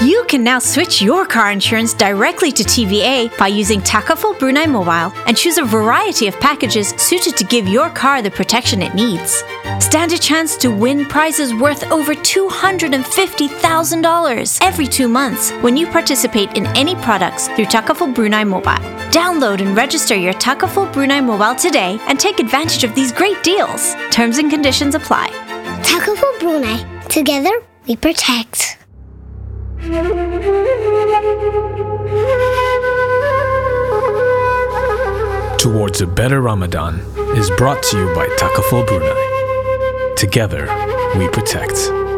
You can now switch your car insurance directly to TVA by using Takaful Brunei Mobile and choose a variety of packages suited to give your car the protection it needs. Stand a chance to win prizes worth over $250,000 every 2 months when you participate in any products through Takaful Brunei Mobile. Download and register your Takaful Brunei Mobile today and take advantage of these great deals. Terms and conditions apply. Takaful Brunei. Together, we protect. Towards a Better Ramadan is brought to you by Takaful Brunei. Together, we protect.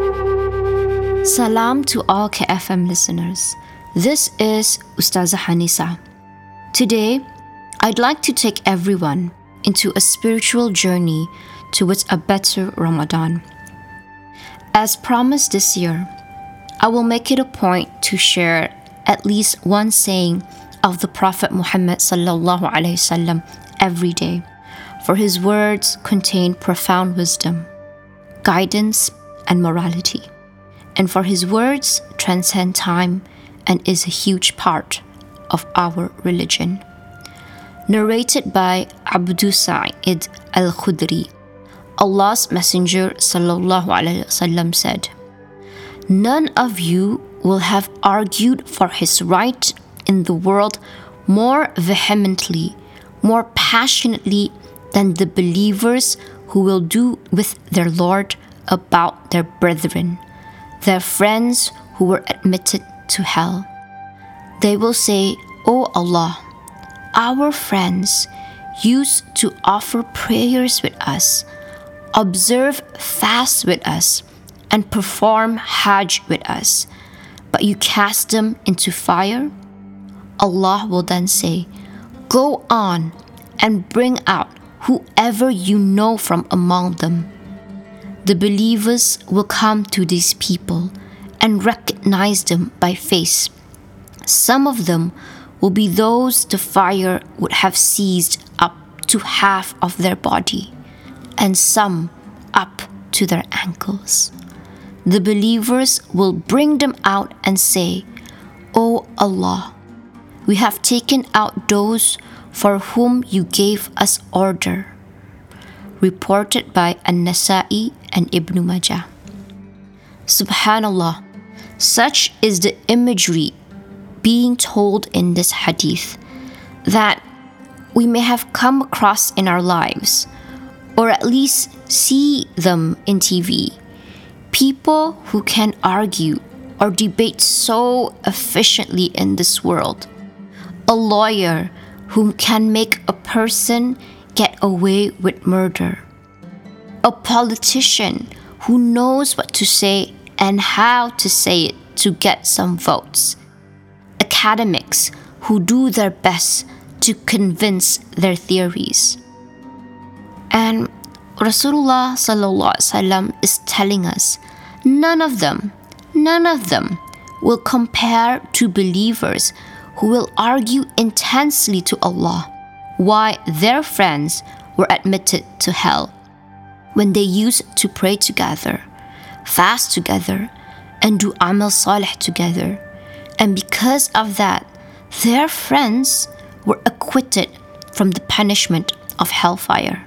Salam to all KFM listeners. This is Ustazah Hanisa. Today, I'd like to take everyone into a spiritual journey towards a better Ramadan. As promised this year, I will make it a point to share at least one saying of the Prophet Muhammad sallallahu alaihi wasallam every day, for his words contain profound wisdom, guidance, and morality, and for his words transcend time and is a huge part of our religion. Narrated by Abu Sa'id al-Khudri, Allah's Messenger sallallahu alaihi wasallam said, "None of you will have argued for his right in the world more vehemently, more passionately than the believers who will do with their Lord about their brethren, their friends who were admitted to hell. They will say, O Allah, our friends used to offer prayers with us, observe fasts with us, and perform Hajj with us, but you cast them into fire?" Allah will then say, "Go on and bring out whoever you know from among them." The believers will come to these people and recognize them by face. Some of them will be those the fire would have seized up to half of their body, and some up to their ankles. The believers will bring them out and say, "O Allah, we have taken out those for whom you gave us order." Reported by An-Nasa'i and Ibn Majah. Subhanallah, such is the imagery being told in this hadith that we may have come across in our lives, or at least see them in TV. People who can argue or debate so efficiently in this world. A lawyer who can make a person get away with murder. A politician who knows what to say and how to say it to get some votes. Academics who do their best to convince their theories. And Rasulullah sallallahu alaihi wasallam is telling us none of them will compare to believers who will argue intensely to Allah why their friends were admitted to hell when they used to pray together, fast together, and do amal salih together. And because of that, their friends were acquitted from the punishment of hellfire.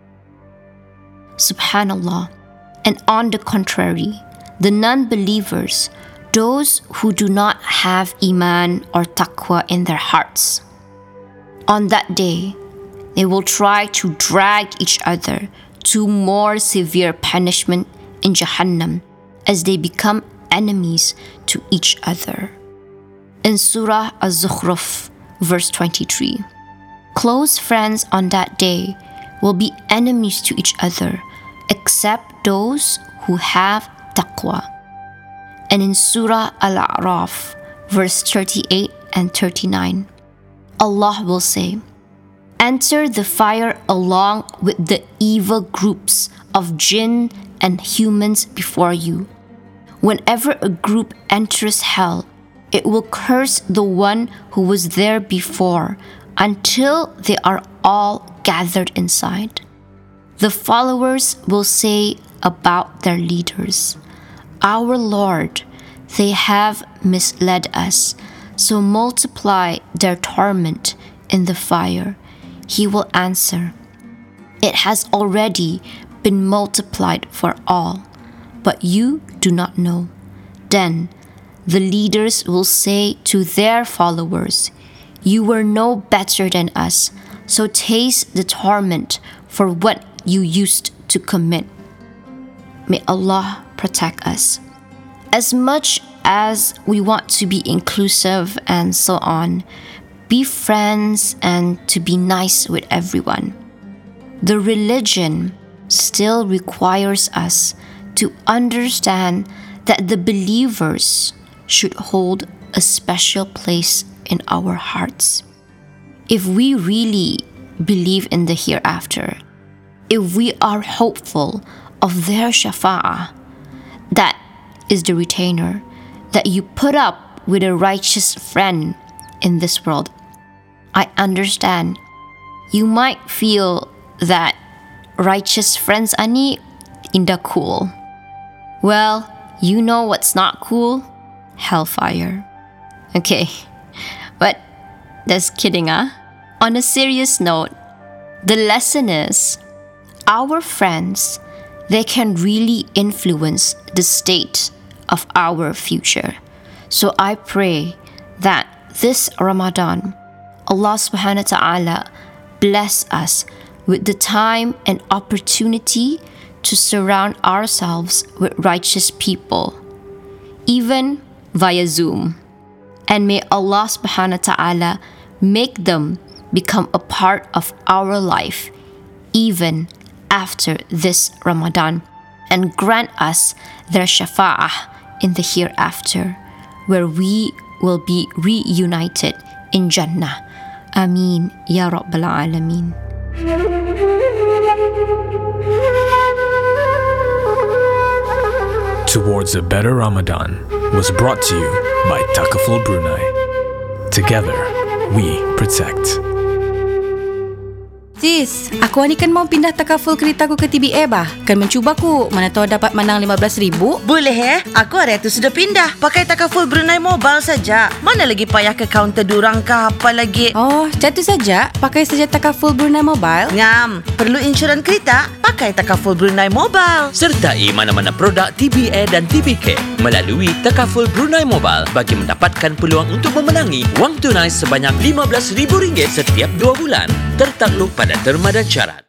Subhanallah. And on the contrary, the non-believers, those who do not have iman or taqwa in their hearts, on that day, they will try to drag each other to more severe punishment in Jahannam as they become enemies to each other. In Surah Az-Zukhruf, verse 23, close friends on that day will be enemies to each other except those who have taqwa. And in Surah Al-A'raf, verse 38 and 39, Allah will say, "Enter the fire along with the evil groups of jinn and humans before you. Whenever a group enters hell, it will curse the one who was there before until they are all gathered inside. The followers will say about their leaders, 'Our Lord, They have misled us, so multiply their torment in the fire. He will answer, it has already been multiplied for all, but you do not know. Then the leaders will say to their followers, you were no better than us, so taste the torment for what you used to commit. May Allah protect us. As much as we want to be inclusive and so on, be friends and to be nice with everyone, the religion still requires us to understand that the believers should hold a special place in our hearts. If we really believe in the hereafter, if we are hopeful of their shafa'ah, that is the retainer that you put up with a righteous friend in this world. I understand you might feel that righteous friends ani indah cool. Well, you know what's not cool? Hellfire. Okay, but that's kidding, huh? On a serious note, the lesson is our friends, they can really influence the state of our future. So I pray that this Ramadan, Allah subhanahu wa ta'ala bless us with the time and opportunity to surround ourselves with righteous people, even via Zoom. And may Allah subhanahu wa ta'ala make them become a part of our life even after this Ramadan, and grant us their shafa'ah in the hereafter, where we will be reunited in Jannah. Ameen Ya Rabbal Alameen. Towards a Better Ramadan was brought to you by Takaful Brunei. Together, we protect. Sis, aku ni kan mau pindah takaful kereta aku ke TBA bah. Kan mencuba ku, mana tahu dapat menang 15,000. Boleh Aku hari tu sudah pindah. Pakai takaful Brunei Mobile saja. Mana lagi payah ke kaunter durang ke apa lagi. Oh, jatuh saja. Pakai saja takaful Brunei Mobile. Ngam, perlu insuran kereta? Pakai takaful Brunei Mobile. Sertai mana-mana produk TBA dan TBK melalui Takaful Brunei Mobile bagi mendapatkan peluang untuk memenangi wang tunai sebanyak RM15,000 setiap 2 bulan. Tertakluk pada terma dan syarat.